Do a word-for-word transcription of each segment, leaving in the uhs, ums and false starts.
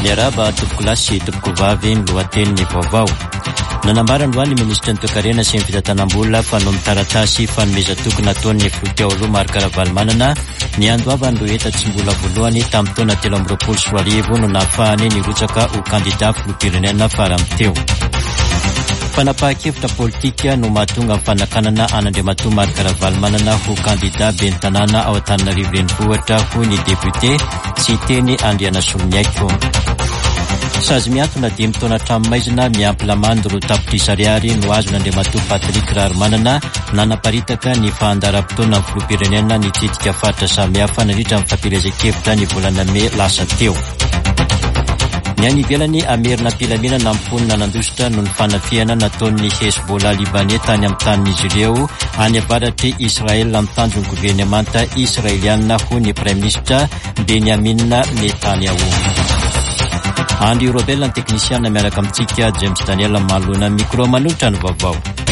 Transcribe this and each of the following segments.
Miaraba topoko lahy sy topoko vavy ny lohatenin'ny vaovao. Nanambarandroany ny ministra ny toekarena sy ny fitantanam-bola fanao mitaratasy fanomeza tokony nataon'ny filoteo aloha Marc Ravalomanana ny andoavany ireo heta tsy mbola voalohany tamin'ny taona telo amby roapolo sy roa arivo no nahafahany nirotsaka ho kandida filoham-pirenena faramteo. Fanapahan-kevitra politika no mahatonga amin'ny fanakanana an'Andriamatoa Marc Ravalomanana ho kandida ben'ny tanàna ao Antananarivo renivohitra ho ny député sy teny Andriana Soloniaiko. Sazy miantona dimy taona tramomaizina miampy lamany roa tapitrisa ariary no azon'Andriamatoa Patrick Raromanana nanaparitaka ny fahandaram-potoana amin'ny filoham-pirenena nitsidika faritra samihafa nandritra amin'ny fampielezan-kevitra ny volana Mey lasa teo. Ny any ivelany Amerina Pilamina namponina nandositra noho ny fanafiana nataon'ny Hezbollah Libanais tany amin'ny tanin'izy ireo any avaratry Israel amin'ny tanjon'ny governemanta israeliana ho ny Prime Ministra Benjamin Netanyahu. Andrew Robel ny teknisiana miaraka amintsika James Daniel Malona micro manolotra ny vaovao.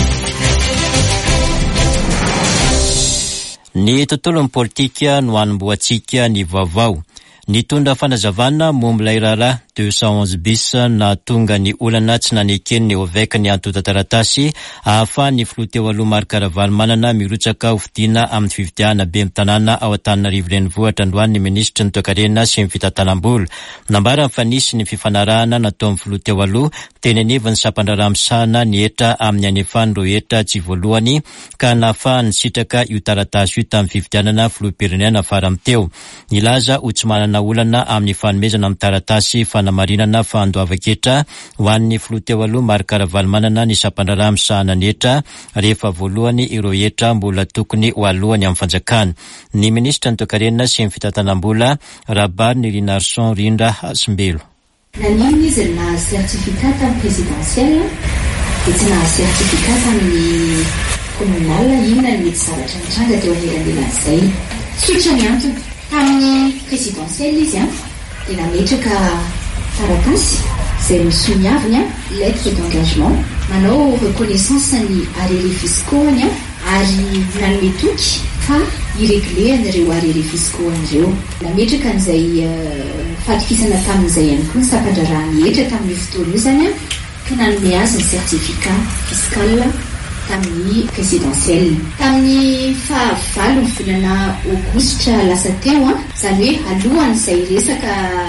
Ny tontolon'ny politika no hanomboantsika ny vaovao. Nitondra fanazavana momba ilay raharaha deux cent onze bis na tonga ny olana tsy nanekeny ny oveka ny antota taratasy ahafahan'ny filoha teo aloha Marc Ravalomanana mirotsaka ho vidiana amin'ny fifidiana be tanàna ao Antananarivo renivohitra androany ny ministra ny toekarena sy ny fitantanam-bola. Nambara mifanisy ny fifanarahana natao amin'ny filoha teo aloha teny aneva ny sampandraraha-misahana ny etra amin'ny anefany ireo etra tsy voalohany ka nahafahany sitraka io taratasy io tamin'ny fifidianana filoham-pirenena faramteo. Nilaza ho tsy manana olana amin'ny fanomezana amin'ny taratasy fanamarinana fandoava-ketra ho an'ny filoha teo aloha Marc Ravalomanana ny sampandraraha misahana ny etra rehefa voalohany ireo etra mbola tokony ho alohany amin'ny fanjakana. Ny ministra ny toekarena sy ny fitantanam-bola Rabary ny Rinarson Rindra Hasimbelo. Nanino izy na certificat tamin'ny présidentielle dia tsy na certificat tamin'ny communal inona ny mety zavatra mitranga teo anelanelazay. Tsotra ny antony tamin'ny présidentielle izy a dia nametraka taratasy izay misoniaviny lettre d'engagement manao reconnaissance ny arrérés fiscaux any ary nanome toky fa iregle an'ireo arrérés fiscaux an'ireo. Nametraka an'izay fahatokisana tamin'izay ihany koa ny sampandrarahany etra tamin'ny fotoana io zany ka nanome azy ny certificat fiscal tamin'ny présidentielle. Tamin'ny fahavalo ny volana aogositra lasa teo zany hoe alohan'izay resaka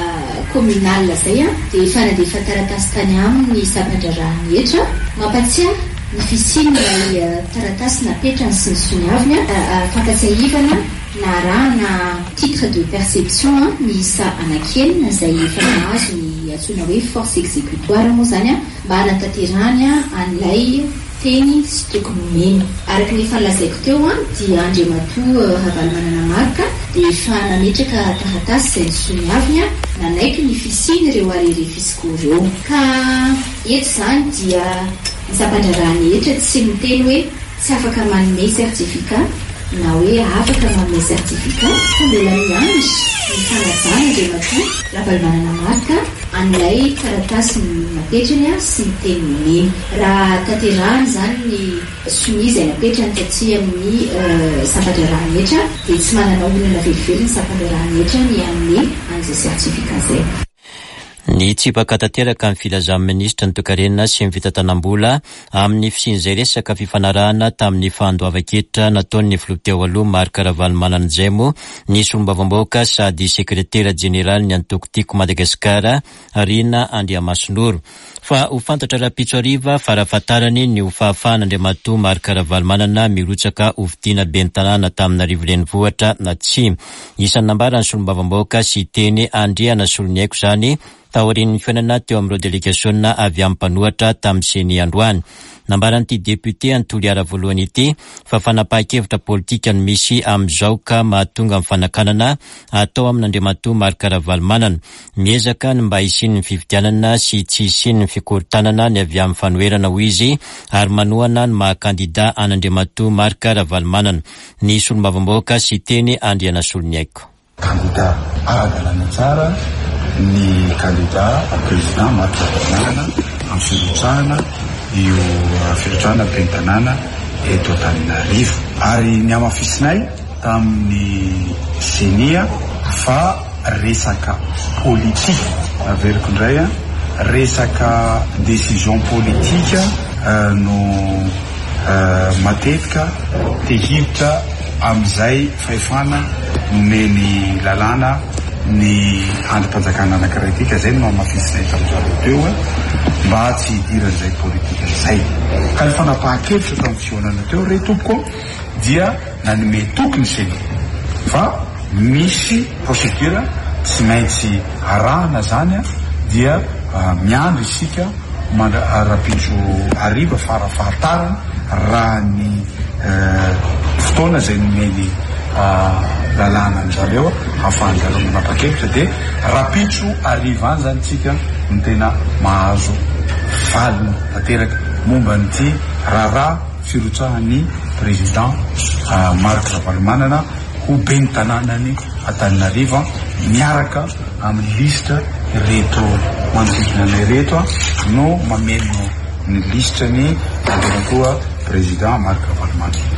communal zay dia efa nandefa taratasy tany aminy sampandrarahany etra mampatsiahy ny fisian'ilay taratasy napetrany sy ny soniaviny fampatsiahivana na rahana titre de perception miisa anankenina izay efa nahazo ny antsoina hoe force exécutoire moa zany mba hanatanterahany an'ilay teny sy tokony mena. Araka ny efa lazaiko teo dia Andriamatoa Ravalomanana Marc dia efa nametraka taratasy izay nisoniaviny nanaiky ny fisiany ireo arrérés fiscaux ireo. Ka eto zany dia ny sampandrarahany etra tsy miteny hoe tsy afaka manome certificat na hoe afaka manome certificat fa mbola miandry ny fanajana Andriamatoa Ravalomanana Marc an'ilay taratasy napetrany sy ny teny mena. Raha tanterahany zany ny sonia izay napetrany taty amin'ny sampandrarahany etra dia tsy manana olana velively ny sampandrarahany etra ny anome an'izay certificat zay. Ny tsipaka tanteraka ny filazan'ny ministra ny toekarena sy ny fitantanam-bola amin'ny fisian'izay resaka fifanarahana tamin'ny fandoava-ketra nataon'ny filoha teo aloha Marc Ravalomanana izay moa ny solombavambaoaka sady sekretera jeneraly ny antokotiko Madagasikara Rina Andriamasinoro. Fa ho fantatra raha-pitso ariva farafatarany ny ho fahafahan'Andriamatoa Marc Ravalomanana mirotsaka ho vidiana ben'ny tanàna tamin'Antananarivo renivohitra na tsy. Isan'ny nambara ny solombavambaoka sy teny Andriana Soloniaiko zany taorian'ny fiainana teo amin'ireo délégationna avy amin'ny mpanohatra tamin'ny seny androany. Nambaran'ity député antolo ara voalohany ity fa fanapahan-kevitra politika no misy amin'izao ka mahatonga amin'ny fanakanana atao amin'Andriamatoa Marc Ravalomanana. Miezaka ny mba hisiany ny fifidianana sy tsy hisiany ny fikorontanana ny avy amin'ny fanoherana ho izy ary manohana ny mahakandida an'Andriamatoa Marc Ravalomanana. Ny solombavambaoka sy teny Andriana Soloniaiko. Kandida ara-dalàna tsara ny kandida président Marc Ravalomanana amin'ny firotsahana io firotsahana ben'ny tanàna eto Antananarivo. Ary ny amafisinay tamin'ny senia fa resaka politika averiko indray a resaka décision politika uh, no uh, matetika tehivitra am'izay fahefana nomeny lalàna ny androm-panjakana anankiray tika zay no mamafisina tam'izareo teo mba tsy hidiran'izay politika izay ka ny fanapahan-kevitra tamin'ny fihaonana teo re tompoko dia nanome tokony zay fa misy procédure tsy maintsy arahana zany a dia uh, miandro isika rapitro ariva farafahatarana raha ny uh, fotoana zay nomeny uh, lalàna an'zareo ahafahan'zareo manapa-kevitra dia rapitro ariva any zany tsika no tena mahazo valina tanteraka momba nyty raharaha firotsahan'ny président uh, Marc Ravalomanana ho ben'ny tanànany Antananarivo miaraka amin'ny lista reto manodidina anay reto no mameno ny lista ny koa président Marc Ravalomanana.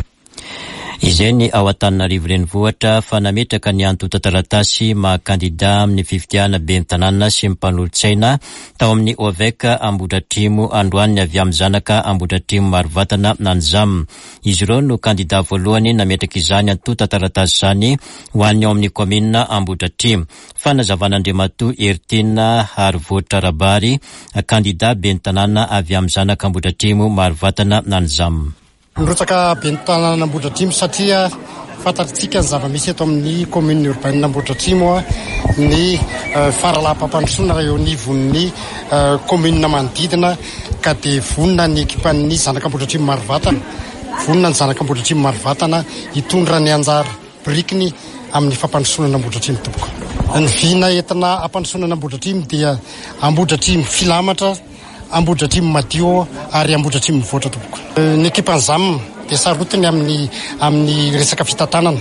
Izay ny ao Antananarivo renivohitra fa nametraka ny antota taratasy mahakandida amin'ny fifidiana ben'ny tanàna sy mpanolotsaina tao amin'ny O V E C Ambohidratrimo androany avy amin'ny zanaka Ambohidratrimo Marovatana Nanjam. Izy ireo no kandida voalohany nametraka izany antota taratasy izany ho an'ny ao amin'ny komina Ambohidratrimo. Fanazavan'Andriamatoa Ertina Harivotra Rabary kandida ben'ny tanàna avy amin'ny zanaka Ambohidratrimo Marovatana Nanjam. Nirotsaka ben'ny tanàna Ambohidratrimo satria fantatsika ny zava-misy eto amin'ny commune urbaine Ambohidratrimo ny uh, faralampam-pandrosoana eo anivon'ny uh, commune manodidina ka dia vonina ny ekipan'ny zanaka Ambohidratrimo Marovatana vonina ny zanaka Ambohidratrimo Marovatana hitondra ny anjara birikiny amin'ny fampandrosoana Ambohidratrimo tompoko. Ny vina entina ampandrosoana Ambohidratrimo dia Ambohidratrimo filamatra, Ambohidratrimo madio ary Ambohidratrimo mivoatra tompoko. Ny ekipan'izam dia sarotiny amin'ny amin'ny resaka fitantanana.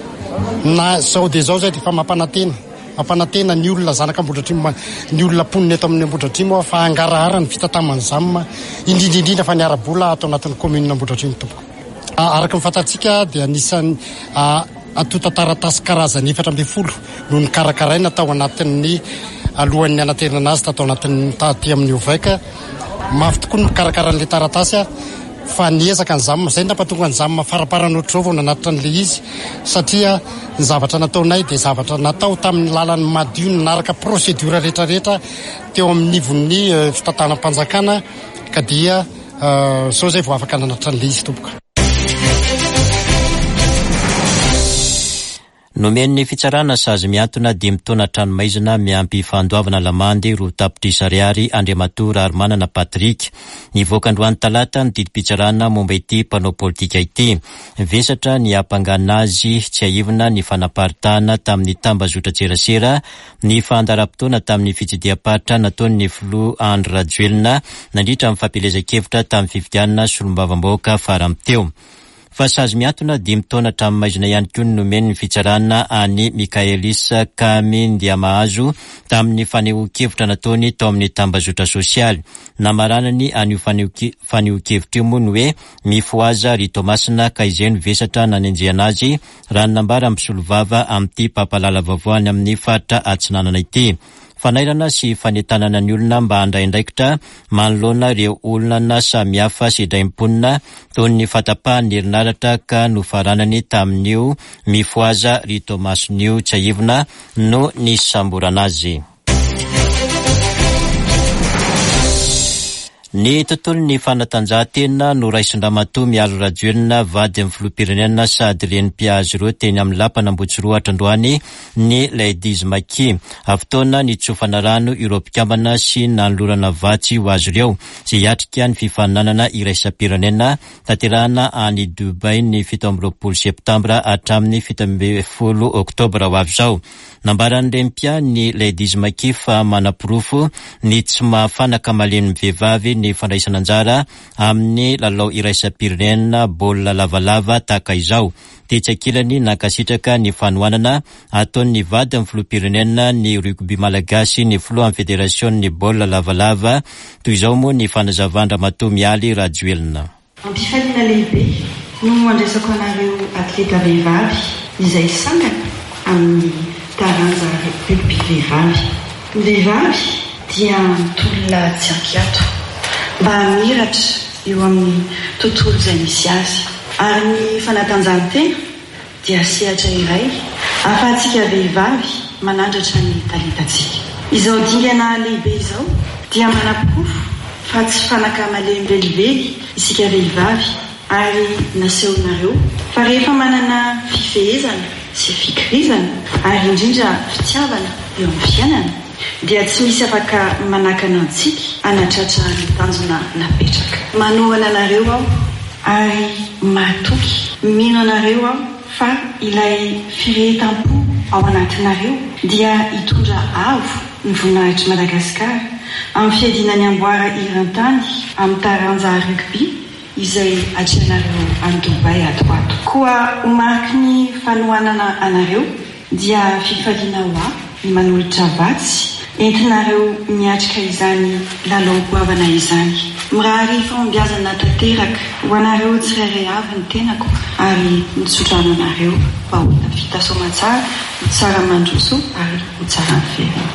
Na zao dia zao zay dia fa mampanantena. Mampanantena ny olona zanaka Ambohidratrimo, ny olona ponina eto amin'ny Ambohidratrimo fa hangarahara ny fitantaman'izam indrindrindrindra fa ny arabola atao anatin'ny commune Ambohidratrimo tompoko. Araka ny fantatsika dia anisan'ny atota taratasy karazany efatra ambin'ny folo no ny karakaraina tao anatin'ny alohan'ny anaterana azy tatao anatin'ny taty amin'ny O V E C. Mafy tokoa ny mikarakaran'ilay taratasy fa niezaka ny zam zay nampatonga ny zam faraparany ohatr'izao vao nanatitra an'ilay izy satria ny zavatra nataonay dia zavatra natao tamin'ny lalan'ny madio nanaraka procédure rehetrarehetra teo amin'ny nivon'ny fitantanam-panjakana ka dia zao zay vao afaka nanatitra an'ilay izy tompoko. Nomen'ny fitsarana sazy miantona dimy taona tranomaizina miampy fandoavana lamandy roa tapitrisa ariary Andriamatoa Raromanana Patrick. Nivoaka androany talata ny didim-pitsarana momba ity mpanao politika ity. Vesatra ny ampanganana azy tsy aivina ny fanaparitahana tamin'ny tambazotra-tserasera, ny fandaram-potoana tamin'ny fitsidiam-paritra nataon'ny Filoha Andry Rajoelina nandritra amin'ny fampielezan-kevitra tamin'ny fifidianana solombavam-bahoaka faramteo. Fa sazy miantona dimy taona tranomaizina ihany koa nomeny ny fitsarana any Mikaelisa Kamy Ndiamahazo tamin'ny fanehoan-kevitra nataony tao amin'ny tambazotra sosialy. Namaranany an'io fanehoan-kevitra io moa ny hoe mifoaza ry Tomasina ka izay no vesatra nanenjehana azy raha nambara ampisolovava amin'ity pampalala vaovao any amin'ny faritra Atsinanana ity. Fanairana sy fanetanana ny olona mba handraindraikitra manoloana ireo olona samihafa sy draim-ponina toy ny fatapahany herinaratra ka nofaranany tamin'io mifoaza ry Tomasinio tsy aivina no ny samborana azy. Ny tontolon'ny fanatanjahantena no raisin-dramatoa Mialo Rajoelina vady amin'ny filoham-pirenena sady renim-piazo ireo teny amin'ny lampana Ambohitsiroatra androany ny Ladies Maki. Afotoana ny tsofana rano ireo mpikambana sy nanolorana vatsy ho azy ireo izay hiatrika ny fifaninanana iraisam-pirenena tanterahana any Dubai ny fito amby roapolo septambra hatramin'ny fito amby folo oktobra ho avy izao. Nambaran'ny rempia ny Ladies Maki fa manapirofo ny tsy mahafanaka malen'ny vehivavy ny fandraisana anjara amin'ny lalao iraisam-pirenena baolina lavalava tahaka izao. Tetsakilany nankasitraka ny fanohanana ataon'ny vady amin'ny filoham-pirenena ny rugby malagasy ny filoha amin'ny federasion'ny baolina lavalava toy izao moa ny fanazavandramatoa Mialy Rajoelina. Ampifaliana lehibe no andraisako anareo atleta vehivavy izay sangana amin'ny taranja rugby vehivavy. Ny vehivavy dia tolona tsy ampiato mba hamiratra eo amin'ny tontolo izay misy azy, ary ny fanatanjahantena dia sehatra iray ahafahantsika vehivavy manandratra ny talentantsika. Izao dingana lehibe izao dia manapokofo fa tsy fanaka malemilelively isika vehivavy, ary nasehonareo fa rehefa manana fifehezana sy fikirizana ary indrindra fitiavana eo amin'ny fiainana dia tsy misy afaka manakana antsika anatratra ny tanjona napetraka. Manohana anareo aho ary matoky mino anareo aho fa ilay firehetam-po ao anatinareo dia hitondra avo ny voninahitry Madagasikara amin'ny fiadinany amboara iran-tany amin'ny taranja rugby izay atreanareo any Dubai atoato. Koa homariky ny fanohanana anareo dia fifaliana ho aho ny manolotra vatsy entinareo miatrika izany lalao-goavana izany. Mirahary fahombiazana tanteraka ho anareo tsirairay avy ny tenako ary mitsodrano anareo mba ho vita soamantsara, ho tsara mandroso ary ho tsara miverina.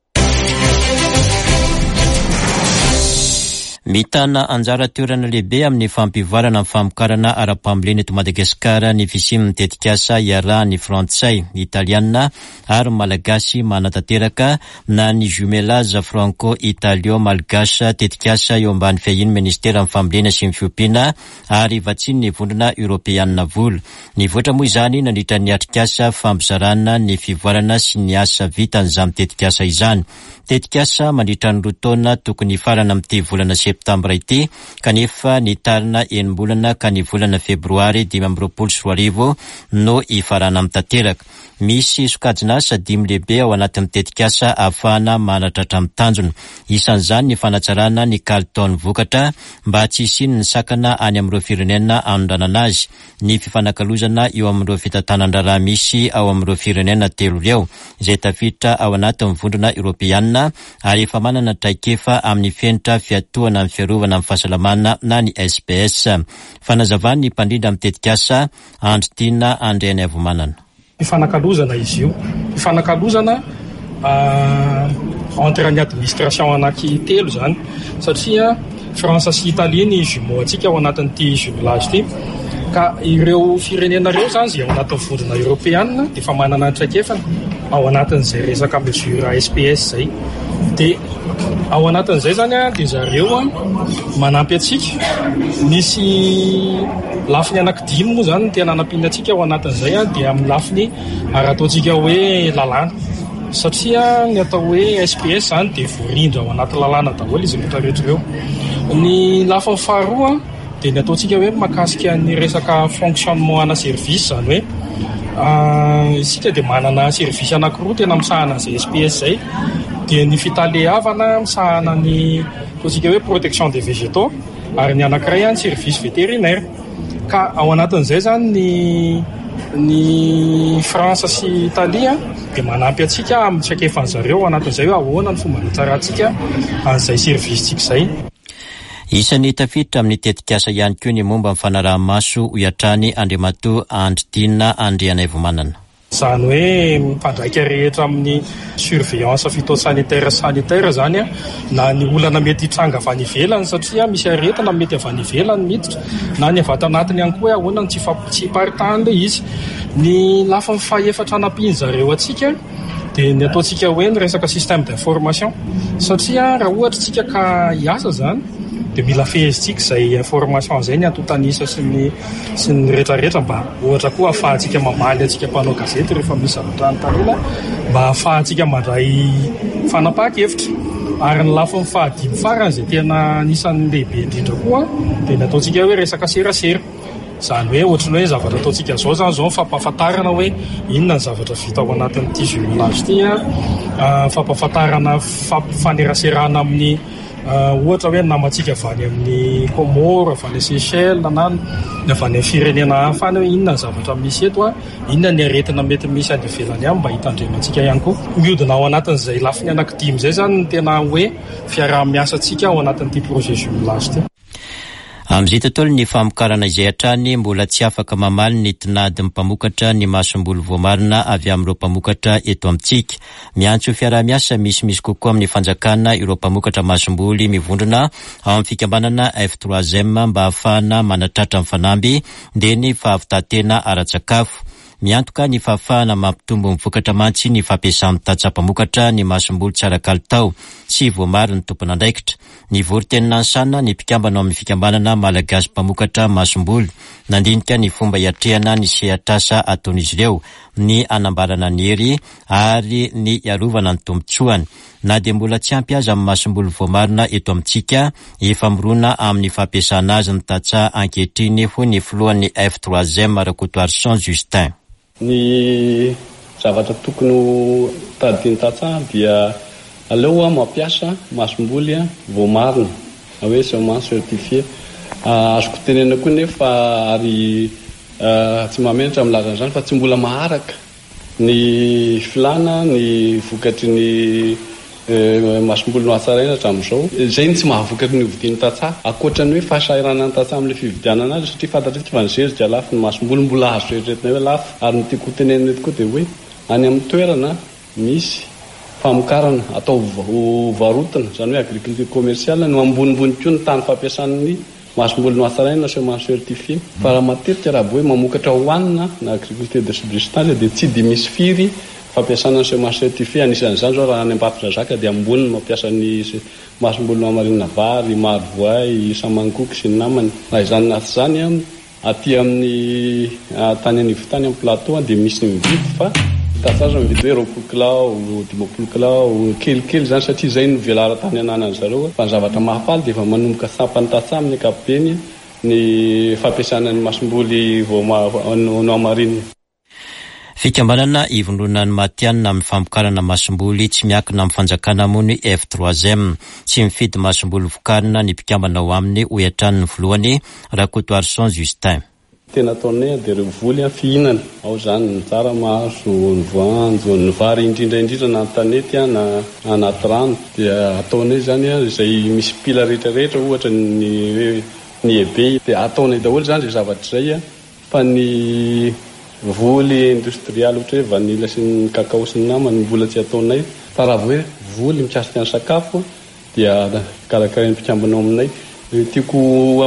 Mitana anjara toerana lehibe amin'ny fampivarana amin'ny famokarana ara-pambolena eto Madagasikara ny fisian'ny tetikasa iarahan'ny frantsay, italiana ary malagasy manatanteraka na ny jumelage franco-italio-malgasy tetikasa eo ambany fahiny ministera amin'ny fambolena sy ny fiompiana ary vatsiny ny vondrona europeanina vola. Nivoatra moa izany nandritra ny atrikasa fampizarana ny fivoarana sy ny asa vitan'izany tetikasa izany. Tetikasa mandritra ny roa taona tokony farana amin'ity volana septambra ity, kanefa nitarina enim-bolana ka ny volana febroary dimy amby roapolo sy roa arivo no ifarana amin'ny tanteraka. Misy sokajina asa dimy lehibe ao anatin'ny tetikasa ahafahana manatratra amin'ny tanjona. Isan'izany ny fanatsarana ny kalitaon'ny vokatra mba tsy hisian'ny sakana any amin'ireo firenena anondranana azy, ny fifanakalozana eo amin'ireo fitantanan-draharaha misy ao amin'ireo firenena telo ireo izay tafiditra ao anatin'ny vondrona europeanina ary efa manana traikefa amin'ny fenitra fiatohana amin'ny fiarovana amin'ny fahasalamana na ny S P S. Fanazavany ny mpandrindra amin'ny tetikasa Andritiana Andriany Avomanana. Ifanakalozana izy io. Ifanakalozana uh, entre ny administration anaky telo zany, satria Fransa sy Italie ny jumeau atsika ao anatin'ity jumelage ity, ka ireo firenena ireo zany zay ao anatin'ny vondrona europeanina dia efa manana traikefana ao anatin'izay resaka mesure S P S zay. Dia ao anatin'izay zany a dia zareo a manampy atsika. Misy lafiny anankidimy moa zany tena anampiny atsika ao anatin'izay a, dia amin'ny lafiny ara-ataontsika hoe lalàna, satria ny atao hoe S P S zany dia voarindra ao anaty lalàna daholo izy rehetra rehetra ireo. Ny lafiny faharoa dia ny ataontsika hoe mahakasika ny resaka fonctionnement ana service, zany hoe uh, isika dia manana service anankiroa tena misahana izay S P S zay. Dia ny fitalehavana misahana ny ataontsika hoe protection des végétaux, ary ny anankiray ny service vétérinaire. Ka ao anatin'izay zany ny ny Fransa sy Italia dia manampy atsika amin'ny traikefan'zareo anatin'izay hoe ahoana ny fomba natsara atsika an'izay service tsika izay. Isan'ny tafiditra amin'ny tetikasa ihany koa ny momba amin'ny fanaraha-maso hoatrany Andriamatoa Andritiana Andriany Avomanana. Zany hoe mifandraika rehetra amin'ny surveillance phytosanitaire sanitaire zany a, na ny olana mety hitranga avy any ivelany, satria misy aretina mety avy any ivelany miditra, na ny avy ato anatiny ihany koa ahoana ny tsy paritany le izy. Ny lafiny fahaefatra anampiny zareo atsika dia ny ataontsika hoe ny resaka système d'information, satria raha ohatra tsika ka hiasa zany dia mila fehezitsika izay information izay ny antotanisa sy ny sy ny rehetrarehetra, mba ohatra koa ahafahantsika mamaly atsika mpanao gazety rehefa misy zavatra anytanena, mba ahafahantsika mandray fanapahan-kevitra. Ary ny lafiny fahadimy farany izay tena anisan'ny lehibe indrindra koa dia ny ataontsika hoe resaka serasera. Zany hoe ohatrany hoe zavatra ataontsika zao zany zao fampahafantarana hoe inona ny zavatra vita ao anatin'ity jumelage ity a, fampahafantarana faneraseraana amin'ny ohatra hoe namantsika avy any amin'ny Comore, avy any Seychelles na ny avy any firenena hafa any hoe inona ny zavatra misy eto a, inona ny aretina mety misy any ivelany any mba hitandremantsika ihany koa. Mihodina ao anatin'izay lafiny anankidimy zay zany ny tena hoe fiaraha-miasantsika ao anatin'ity projet jumelage ity. Amin'izay tontolo ny famokarana izay hatrany mbola tsy afaka mamaly ny tinady mpamokatra ny masombolo voamarina avy amin'ireo mpamokatra eto amintsika. Miantso fiaraha-miasa misimisy kokoa amin'ny fanjakana ireo mpamokatra masomboly mivondrona ao amin'ny fikambanana F trois M mba ahafahana manatratra mifanamby dia ny fahavitantena ara-tsakafo. Miantoka ny fahafahana mampitombo mivokatra mantsy ny fampiasana tatsa-pamokatra ny masombolo tsara kalitao sy voamary ny tompona andraikitra. Ny vory-tenina ansana ny mpikambana amin'ny fikambanana malagasy mpamokatra masombolo nandinika ny fomba iatrehana ny sehatrasa ataon'izy ireo, ny anambarana ny hery ary ny iarovana ny tombotsoany. Na dia mbola tsy ampy azy amin'ny masombolo voamarina eto amintsika, efa mirona amin'ny fampiasana azy ny tatsa ankehitriny ho ny filohan'ny F trois M Rakotoary Saint Justin. Ny zavatra tokony tadiny tatsa dia aleo mampiasa masomboly voamarina hoe semence certifiée. Azoko tenena koa nefa ary tsy mamenatra milaza an'izany fa tsy mbola maharaka ny filana ny vokatry ny masombolo no hatsaraina hatramin'izao. Izay tsy mahavokatry ny vidiny tatsa akoatrany hoe fahasairana ny tatsa amin'ilay fividianana azy, satria fantatry tsy fa nizery dia lafo ny masombolo mbola azo eritreretina hoe lafo. Ary ny tiako tenenina eto koa dia hoe any amin'ny toerana misy famokarana atao varotana, izany hoe agriculture commerciale, no ambonimbony koa ny tany fampiasan'ny masombolo no hatsaraina semence certifiée. Fa raha matetika raha hoe mamokatra hoanina na agriculture de subsistance dia tsy dia misy firy fampiasana ny semence certifiée. Anisan'izany zao raha any Ambafindrazaka dia ambony mampiasa ny masombolo no amarinina vary, marovoay, samankoky sy ny namany. Raha izany naty izany aty amin'ny tany anivotany amin'ny plateau dia misy ny mividy fa tatsaza mividy hoe roapolo kilao, dimapolo kilao, kelikely zany satria izay no velara tany ananany zareo. Fa ny zavatra mahafaly dia efa manomboka sampany tatsa amin'ny ankapobeny ny fampiasana ny masomboly no amarinina. Fikambanana ivondronan'ny matianina amin'ny famokarana masomboly tsy miankina amin'ny fanjakana mony F trois M. Tsy mifidy masomboly vokarina ny mpikambana ao aminy ho iatran'ny voalohany Rakotoary Saint Justin. Tena ataonay dia ireo voly fihinana ao izany ny tsaramaso, ny voanjo, ny vary indrindra indrindra na tanety na anaty rano dia ataonay izany izay misy pila rehetrarehetra ohatra ny hoe ny ebe dia ataonay daholo izany izay zavatra izay. Fa ny voly industrial ohatra hoe vanila sy ny kakao sy ny namany mbola tsy ataonay. Fa raha hoe voly mikasika ny sakafo dia karakarain'ny mpikambana aminay. Tiako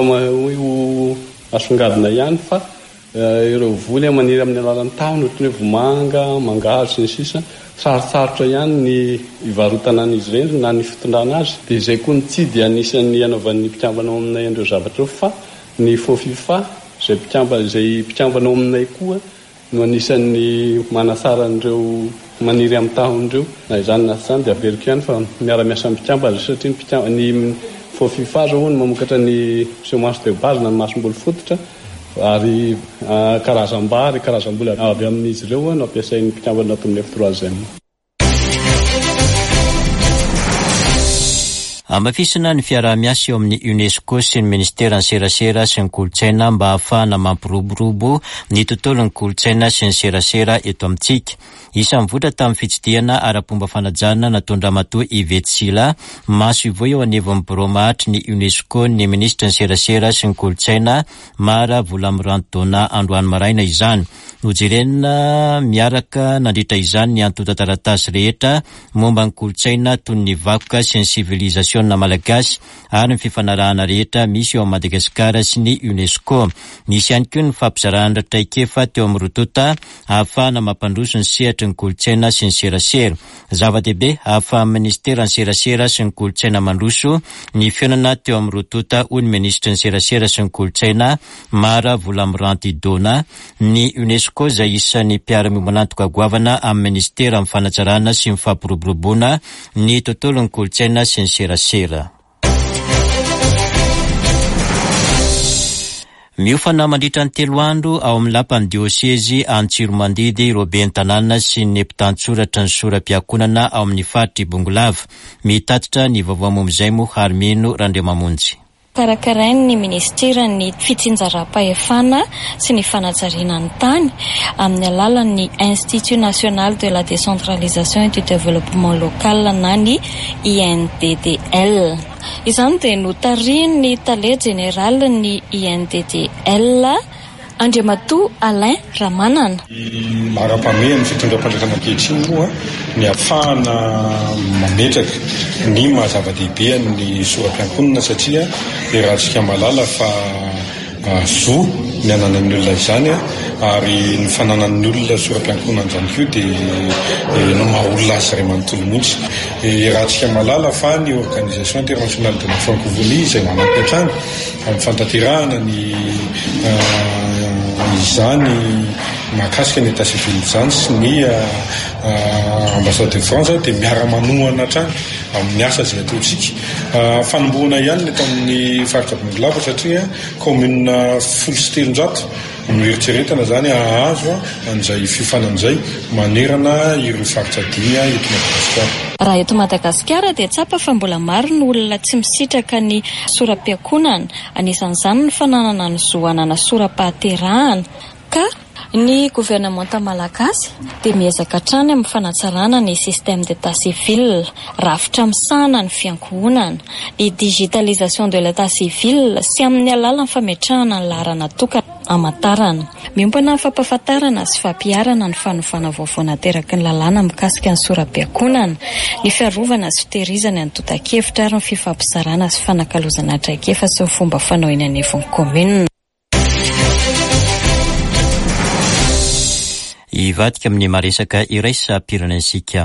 hoe asongadina ihany fa ireo voly maniry amin'ny alalan'ny tahony ohatra hoe vomanga, mangahazo sy ny sisa, sarotsarotra ihany ny ivarotana an'izy ireny na ny fitondrana azy. Dia izay koa ny tsy dia anisan'ny anaovan'ny mpikambana aminay andreo zavatra fa ny fofifa izay mpikambana izay mpikambana aminay koa no anisan'ny manasara an'ireo maniry amin'ny tahon'ireo. Na izany na izany dia averiko ihany fa miara-miasa mpikambana satria ny fofifa zao no mamokatra ny semence de base na ny masombolo fototra ary karazam-bary karazam-boly avy amin'izy ireo no ampiasain'ny mpikambana ato amin'ny F trois M. Ambafisana ny fiaraha-miasa eo amin'ny UNESCO sy ny Ministera ny serasera sy ny kolotsaina mba ahafahana mampiroborobo ny tontolon'ny kolotsaina sy ny serasera eto amintsika. Isan'ny votra tamin'ny fitsidihana ara-pomba fanajana natondra matoa Ivetsila maso ivao eo anivon'ny biro mahatry ny UNESCO ny Ministra ny serasera sy ny kolotsaina Mara Volamirantona androany maraina izany. Nojerenina miaraka nandritra izany ny antota taratasy rehetra momba ny kolotsaina toy ny vakoka sy ny sivilizasiona malagasy ary ny fifanarahana rehetra misy eo Madagasikara sy ny UNESCO. Misy ihany koa ny fampizarana traikefa teo amin'ny rotota ahafahana mampandroso ny sehatra ny kolotsaina sy ny serasera. Zava-dehibe ahafahan'ny Ministera ny serasera sy ny kolotsaina mandroso ny fionana teo amin'ny rotota ho ny Ministra ny serasera sy ny kolotsaina Mara Volamirantona ny UNESCO izay isan'ny mpiara-miomanantoka goavana amin'ny Ministera amin'ny fanatsarana sy ny fampiroboroboana ny tontolon'ny kolotsaina sy ny serasera. Miofana mandritra ny telo andro ao amin'ny lapan'ny diosezi Antsiromandidy, Robeny Tanàna sy ny epitantsoratra ny soram-piakonana ao amin'ny faritry Bongolava. Mitatitra ny vaovao momba izay mo Harmino Randriamamonjy. karakarain'ny ministera ny fitsinjaram-pahefana sy ny fanajariana ny tany amin'ny alalan'ny Institut National de la Décentralisation et du Développement Local na ny I N D D L. Izany dia notariny tale général ny I N D D L Andriamatoa Alain Ramanana. Ara-pamehan'ny fitondram-panjakana ankehitriny moa ny ahafahana mametraka ny mahazava-dehibe ny soram-piankonana satria irantsika malala fa zo ny ananan'ny olona izany ary ny fananan'ny olona soram-piankonana izany koa dia no maha-olona azy iray manontolo montsy. Irantsika malala fa ny organisation internationale de la francophonie izay manampy hatrany amin'ny fantaterahana ny izany mahakasika ny état civil izany sy ny ambassade de France dia miara-manohana hatrany amin'ny asa izay ataontsika. Fanombohana ihany eto amin'ny faritra Bangilava satria commune folo sy telonjato no eritreretana zany ahazo an'izay fifanan'izay manerana ireo faritra dimy eto Madagasikara. Raha eto Madagasikara dia tsapa fa mbola maro ny olona tsy misitraka ny soram-piankonana, anisan'izany ny fananana ny zoanana soram-pahaterahana ka ny gouvernemanta malagasy dia miezaka hatrany amin'ny fanatsarana ny système d'état civil, rafitra misahana ny fiankonana, ny digitalisation de l'état civil sy amin'ny alalan'ny fametrahana ny laharana tokana amatarana. Miompana ny fampahafantarana sy fampiarana ny fanofana vaovao nateraky ny lalàna mikasika ny soram-piankonana, ny fiarovana sy fitehirizana ny tota-kevitra ary ny fifampizarana sy fanakalozana traikefa sy ny fomba fanao eny anivon'ny commune. Ivadika amin'ny maresaka iraisam-pirenensika.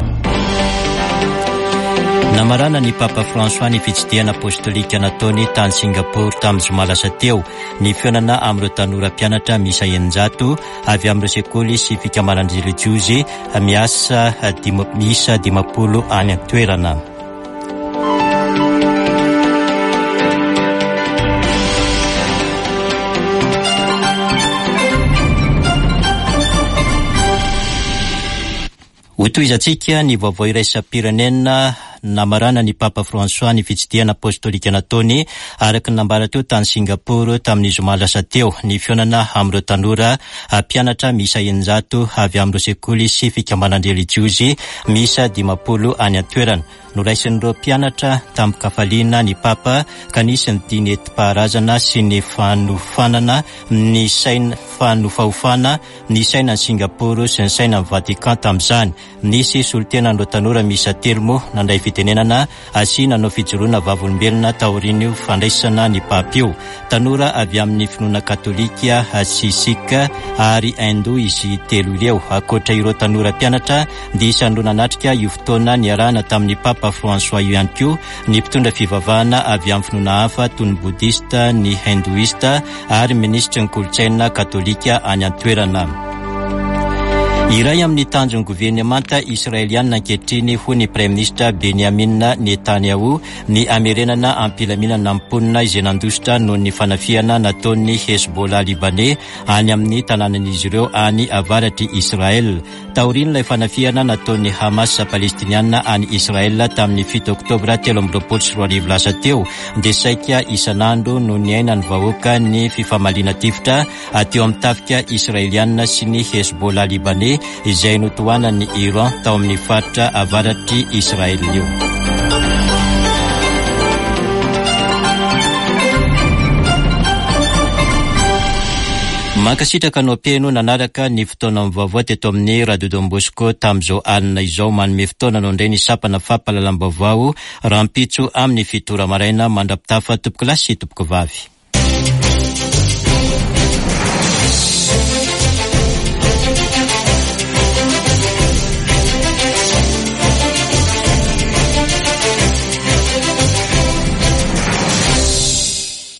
Namarana ny Papa François ny fitsidihana apostolika nataony tany Singapour tamin'ny zoma lasa teo ny fionana amin'ireo tanora mpianatra miisa eninjato avy amin'ireo sekoly sy fikamarana relijiosy miasa miisa dimapolo any an-toerana. Hotoizantsika ny vaovao iraisam-pirenena namarana ny Papa François ny fitsidihana apostolika nataony araka ny nambara teo tany Singapour tamin'ny zoma lasa teo ny fionana amin'ireo tanora mpianatra miisa eninjato avy amin'ireo sekoly sy fikamarana relijiosy miisa dimapolo any an-toerana. Noraisin'ireo mpianatra tamin'ny kafaliana ny Papa ka nisy ny diny enti-paharazana sy ny fanofanana ny saina fanofahofana ny saina ny Singapour sy ny saina ny Vatican tamin'izany. Nisy solotena n'ireo tanora miisa telo moa nandray fitenenana asy nanao fijoroana vavolombelona taorin'io fandraisana ny Papa io. Tanora avy amin'ny finoana katolika sy sika ary indo izy telo ireo. Akoatra ireo tanora mpianatra dia isan'ireo nanatrika io fotoana niarahana tamin'ny Papa François io ihany koa ny mpitondra fivavahana avy amin'ny finoana hafa toy ny boudista, ny hindoista ary ministra ny kolotsaina katolika any an-toerana. Iray amin'ny tanjon'ny gouvernemanta israeliana ankehitriny ho ny Prime Ministre Benjamin Netanyahu ny amerenana ampilaminana amponina izay nandositra noho ny fanafiana nataon'ny Hezbollah libanais any amin'ny tanànan'izy ireo any avaratry Israel. Taorian'ilay fanafiana nataon'ny Hamas Palestiniana any Israel tamin'ny fito oktobra telo amby roapolo sy roa arivo lasa teo dia saika isan'andro no niaina ny vahoaka ny fifamaliana tifitra teo amin'ny tafika israeliana sy ny Hezbollah libanais izay notohanan'ny Iran tao amin'ny faritra avaratry Israel io. Mankasitraka no apeno nanaraka ny fotoana amin'ny vaovao teto amin'ny Radio Don Bosco tamin'izao alina izao manome fotoana no indray ny sapana fampalalam-baovao rahampitso amin'ny fitora maraina mandrapitafa tompoko lasy sy tompoko vavy.